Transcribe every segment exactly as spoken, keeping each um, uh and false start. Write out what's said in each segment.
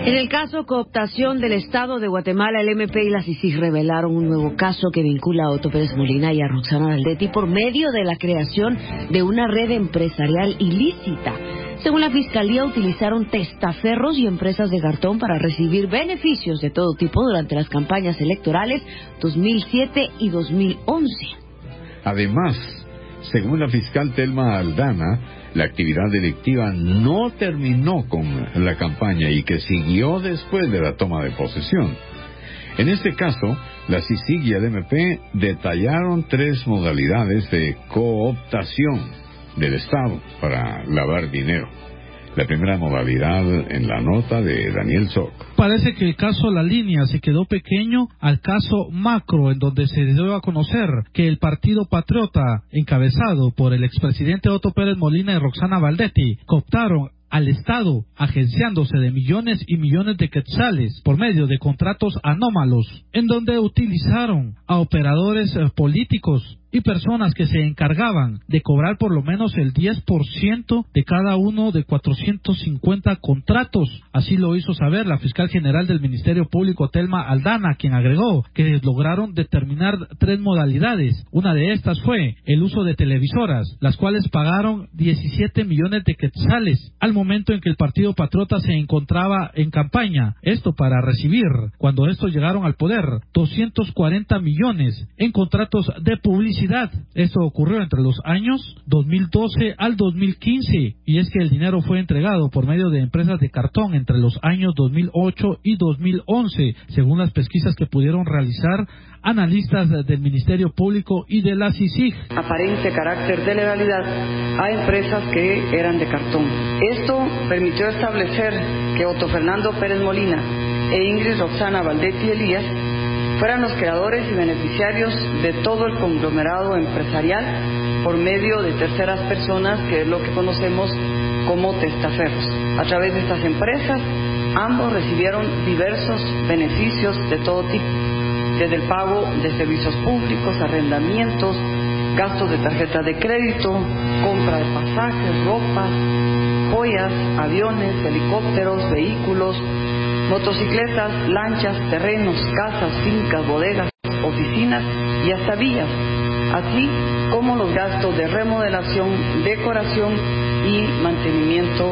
En el caso cooptación del Estado de Guatemala, el M P y la C I C I G revelaron un nuevo caso que vincula a Otto Pérez Molina y a Roxana Valdetti por medio de la creación de una red empresarial ilícita. Según la Fiscalía, utilizaron testaferros y empresas de cartón para recibir beneficios de todo tipo durante las campañas electorales dos mil siete y dos mil once. Además, según la fiscal Telma Aldana, la actividad delictiva no terminó con la campaña y que siguió después de la toma de posesión. En este caso, la C I C I G y el M P detallaron tres modalidades de cooptación del Estado para lavar dinero. La primera modalidad en la nota de Daniel Soc. Parece que el caso La Línea se quedó pequeño al caso macro, en donde se dio a conocer que el Partido Patriota, encabezado por el expresidente Otto Pérez Molina y Roxana Valdetti, cooptaron al Estado, agenciándose de millones y millones de quetzales por medio de contratos anómalos, en donde utilizaron a operadores eh, políticos y personas que se encargaban de cobrar por lo menos el diez por ciento de cada uno de cuatrocientos cincuenta contratos. Así lo hizo saber la fiscal general del Ministerio Público, Telma Aldana, quien agregó que lograron determinar tres modalidades. Una de estas fue el uso de televisoras, las cuales pagaron diecisiete millones de quetzales al momento en que el Partido Patriota se encontraba en campaña. Esto para recibir, cuando estos llegaron al poder, doscientos cuarenta millones en contratos de publicidad. Esto ocurrió entre los años dos mil doce al dos mil quince, y es que el dinero fue entregado por medio de empresas de cartón entre los años dos mil ocho y dos mil once, según las pesquisas que pudieron realizar analistas del Ministerio Público y de la C I C I G. Aparente carácter de legalidad a empresas que eran de cartón. Esto permitió establecer que Otto Fernando Pérez Molina e Ingrid Roxana Valdetti Elías fueran los creadores y beneficiarios de todo el conglomerado empresarial por medio de terceras personas, que es lo que conocemos como testaferros. A través de estas empresas, ambos recibieron diversos beneficios de todo tipo, desde el pago de servicios públicos, arrendamientos, gastos de tarjeta de crédito, compra de pasajes, ropa, joyas, aviones, helicópteros, vehículos, motocicletas, lanchas, terrenos, casas, fincas, bodegas, oficinas y hasta villas, así como los gastos de remodelación, decoración y mantenimiento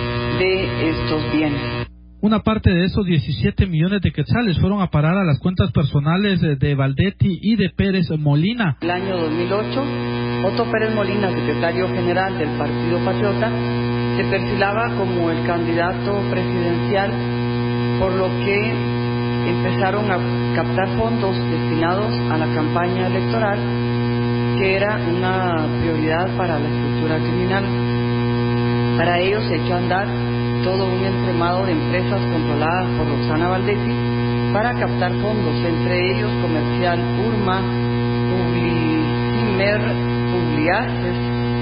de estos bienes. Una parte de esos diecisiete millones de quetzales fueron a parar a las cuentas personales de, de Valdetti y de Pérez Molina. El año dos mil ocho, Otto Pérez Molina, secretario general del Partido Patriota, se perfilaba como el candidato presidencial, por lo que empezaron a captar fondos destinados a la campaña electoral, que era una prioridad para la estructura criminal. Para ello se echó a andar todo un entramado de empresas controladas por Roxana Valdetti para captar fondos, entre ellos Comercial Urma, Publicimer, Publiaces,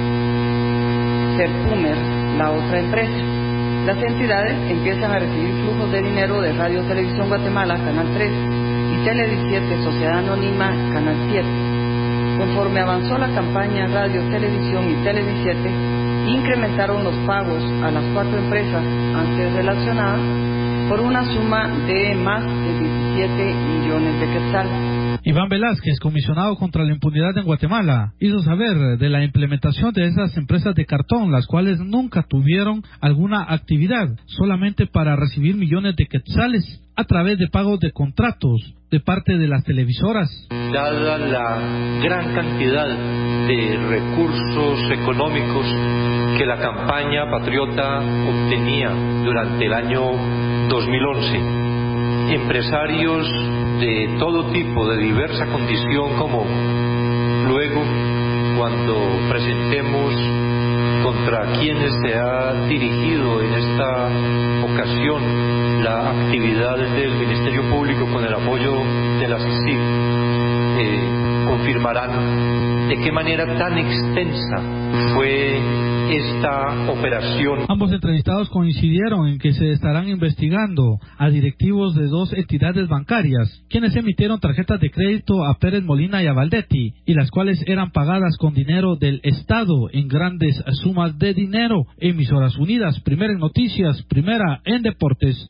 Serpumer, la otra empresa. Las entidades empiezan a recibir flujos de dinero de Radio Televisión Guatemala, Canal tres, y Televisiete, Sociedad Anónima, Canal siete. Conforme avanzó la campaña en Radio, Televisión y Televisiete, incrementaron los pagos a las cuatro empresas antes relacionadas por una suma de más de diecisiete millones de quetzales. Iván Velázquez, comisionado contra la impunidad en Guatemala, hizo saber de la implementación de esas empresas de cartón, las cuales nunca tuvieron alguna actividad, solamente para recibir millones de quetzales a través de pagos de contratos de parte de las televisoras. Dada la gran cantidad de recursos económicos que la campaña patriota obtenía durante el año dos mil once, empresarios de todo tipo, de diversa condición, como luego, cuando presentemos contra quienes se ha dirigido en esta ocasión la actividad del Ministerio Público con el apoyo de la C I C I G, eh, confirmarán de qué manera tan extensa fue esta operación. Ambos entrevistados coincidieron en que se estarán investigando a directivos de dos entidades bancarias, quienes emitieron tarjetas de crédito a Pérez Molina y a Valdetti, y las cuales eran pagadas con dinero del Estado en grandes sumas de dinero. Emisoras Unidas, primera en noticias, primera en deportes.